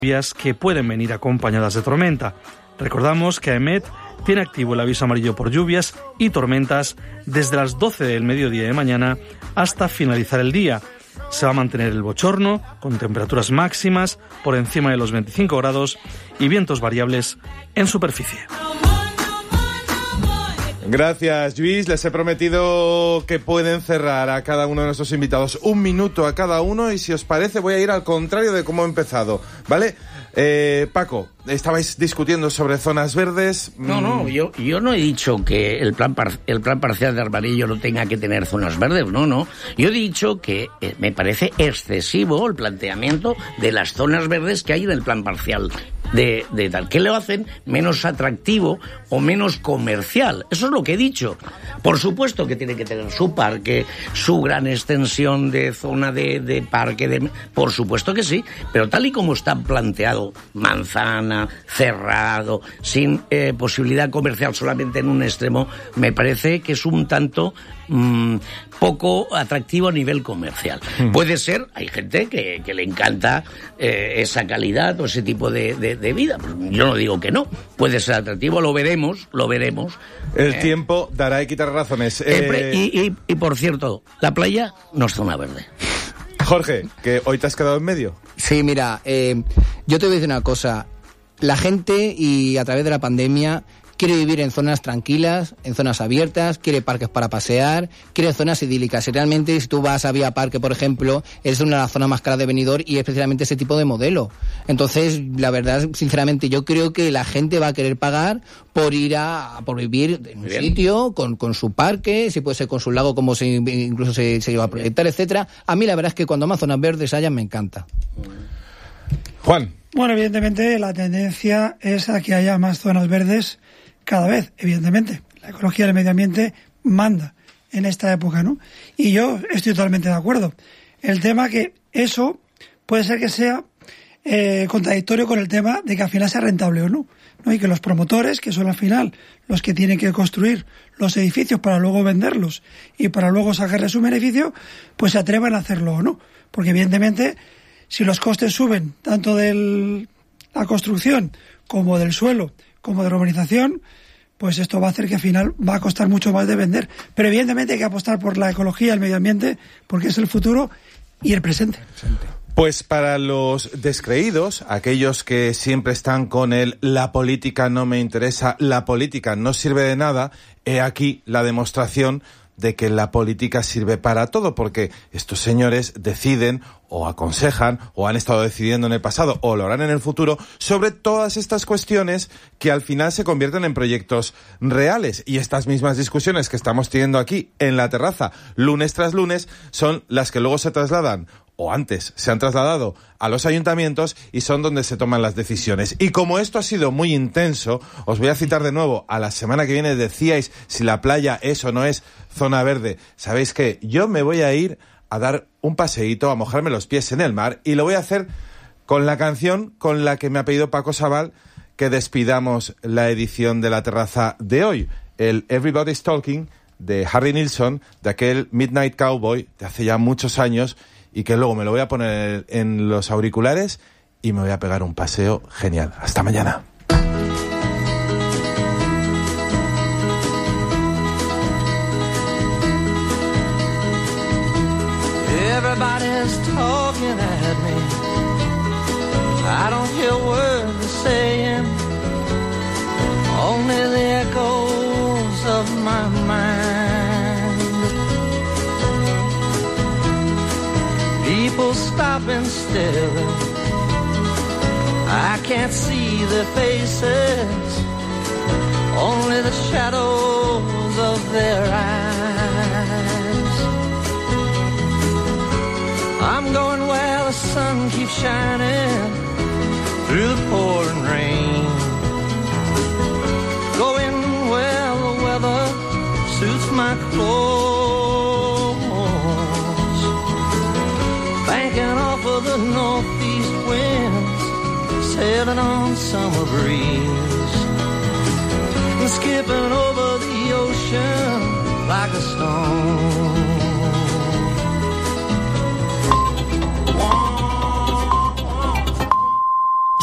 lluvias que pueden venir acompañadas de tormenta. Recordamos que AEMET tiene activo el aviso amarillo por lluvias y tormentas desde las 12 del mediodía de mañana hasta finalizar el día. Se va a mantener el bochorno con temperaturas máximas por encima de los 25 grados y vientos variables en superficie. Gracias, Lluís. Les he prometido que pueden cerrar a cada uno de nuestros invitados 1 minuto a cada uno y si os parece voy a ir al contrario de cómo he empezado, ¿vale? Paco, estabais discutiendo sobre zonas verdes. No, yo no he dicho que el plan parcial de Armadillo no tenga que tener zonas verdes, no. Yo he dicho que me parece excesivo el planteamiento de las zonas verdes que hay en el plan parcial de tal, que lo hacen menos atractivo o menos comercial. Eso es lo que he dicho. Por supuesto que tiene que tener su parque, su gran extensión de zona de parque, por supuesto que sí, pero tal y como está planteado, manzana, cerrado, sin posibilidad comercial solamente en un extremo, me parece que es un tanto poco atractivo a nivel comercial. Puede ser, hay gente que le encanta esa calidad o ese tipo de vida. Yo no digo que no, puede ser atractivo, lo veremos. El tiempo dará y quitará razones. Y por cierto, la playa no es zona verde. Jorge, que hoy te has quedado en medio. Sí, mira, yo te voy a decir una cosa. La gente, y a través de la pandemia, quiere vivir en zonas tranquilas, en zonas abiertas, quiere parques para pasear, quiere zonas idílicas. Y realmente, si tú vas a Vía Parque, por ejemplo, es una de las zonas más caras de Benidorm y es precisamente ese tipo de modelo. Entonces, la verdad, sinceramente, yo creo que la gente va a querer pagar por por vivir en un sitio, con su parque, si puede ser con su lago, como incluso se iba a proyectar, etcétera. A mí, la verdad es que cuando más zonas verdes haya, me encanta. Juan. Bueno, evidentemente, la tendencia es a que haya más zonas verdes cada vez, evidentemente. La ecología del medio ambiente manda en esta época, ¿no? Y yo estoy totalmente de acuerdo. El tema que eso puede ser que sea contradictorio con el tema de que al final sea rentable o no, ¿no? Y que los promotores, que son al final los que tienen que construir los edificios para luego venderlos y para luego sacarle su beneficio, pues se atrevan a hacerlo o no. Porque evidentemente, si los costes suben tanto de la construcción como del suelo, como de urbanización, pues esto va a hacer que al final va a costar mucho más de vender. Pero evidentemente hay que apostar por la ecología, el medio ambiente, porque es el futuro y el presente. Pues para los descreídos, aquellos que siempre están con la política no me interesa, la política no sirve de nada, he aquí la demostración de que la política sirve para todo, porque estos señores deciden o aconsejan o han estado decidiendo en el pasado o lo harán en el futuro sobre todas estas cuestiones que al final se convierten en proyectos reales. Y estas mismas discusiones que estamos teniendo aquí en la terraza lunes tras lunes son las que luego se trasladan o antes se han trasladado a los ayuntamientos y son donde se toman las decisiones. Y como esto ha sido muy intenso, os voy a citar de nuevo, a la semana que viene decíais si la playa es o no es zona verde. ¿Sabéis qué? Yo me voy a ir a dar un paseíto, a mojarme los pies en el mar y lo voy a hacer con la canción con la que me ha pedido Paco Sabal que despidamos la edición de La Terraza de hoy, el Everybody's Talking de Harry Nilsson, de aquel Midnight Cowboy de hace ya muchos años, y que luego me lo voy a poner en los auriculares y me voy a pegar un paseo genial. Hasta mañana. Everybody's talking at me. I don't hear words they're saying, only the echoes of my mind. People stopping still, I can't see their faces, only the shadows of their eyes. I'm going where the sun keeps shining through the pouring rain, going where the weather suits my clothes, banking off of the northeast winds, sailing on summer breeze, and skipping over the ocean like a stone.